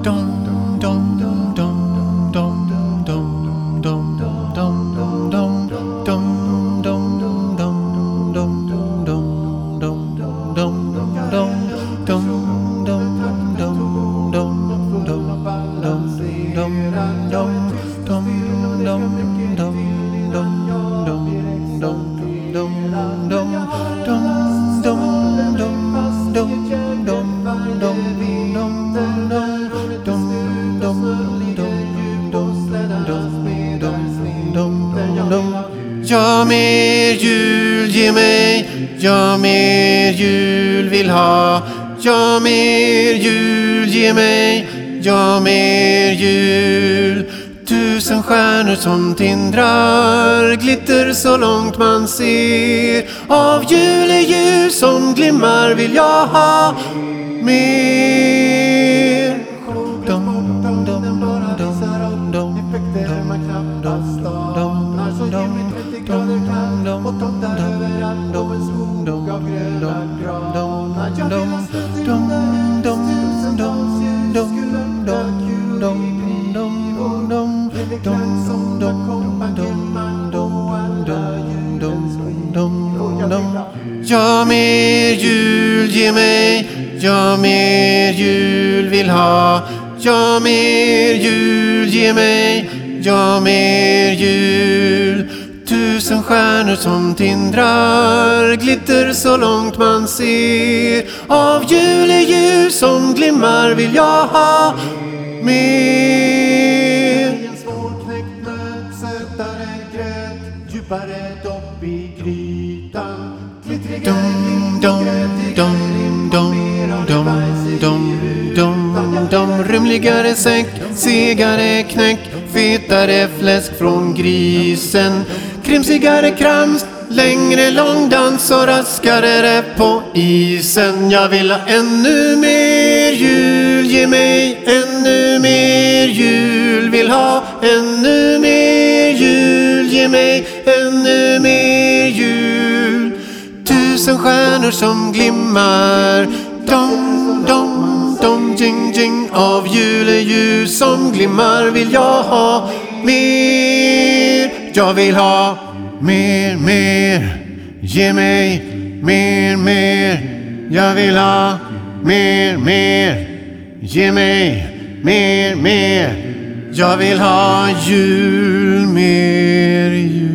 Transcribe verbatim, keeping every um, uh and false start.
Ja, mer jul ge mig, ja, mer jul vill ha. Ja, mer jul ge mig, ja, mer jul. Tusen stjärnor som tindrar, glitter så långt man ser. Av juleljus som glimmar vill jag ha mer. Dom, dom, dom, dom, dom, dom, dom, effekter man knappast anar. Så ge mig trettio grader kallt och tomtar överallt och en skog av gröna granar. Jag vill ha stund till tusen dagsljus skulle dök jul i liv och dom. Elektrans som där kom pakettman och alla julens. Ja, mer jul ge mig, ja, mer jul vill ha. Ja, mer jul ge mig, ja, mer jul. Tusen stjärnor som tindrar, glitter så långt man ser. Av juleljus som glimmar vill jag ha mer. En svårknäckt nöt, sötare gröt, djupare dopp i grytan. Glittrigare glittgröt, dom, dom, dom, dom, dom, dom. Rymligare säck, segare knäck, fetare fläsk från grisen. Krimsigare krams, längre långdans och raskare rep på isen. Jag vill ha ännu mer jul, ge mig ännu mer jul. Vill ha ännu mer jul, ge mig ännu mer jul. Tusen stjärnor som glimmar, dom, dom, dom, jing, jing. Av juleljus som glimmar vill jag ha mer. Jag vill ha mer, mer. Ge mig mer, mer. Jag vill ha mer, mer. Ge mig mer, mer. Jag vill ha jul, mer jul.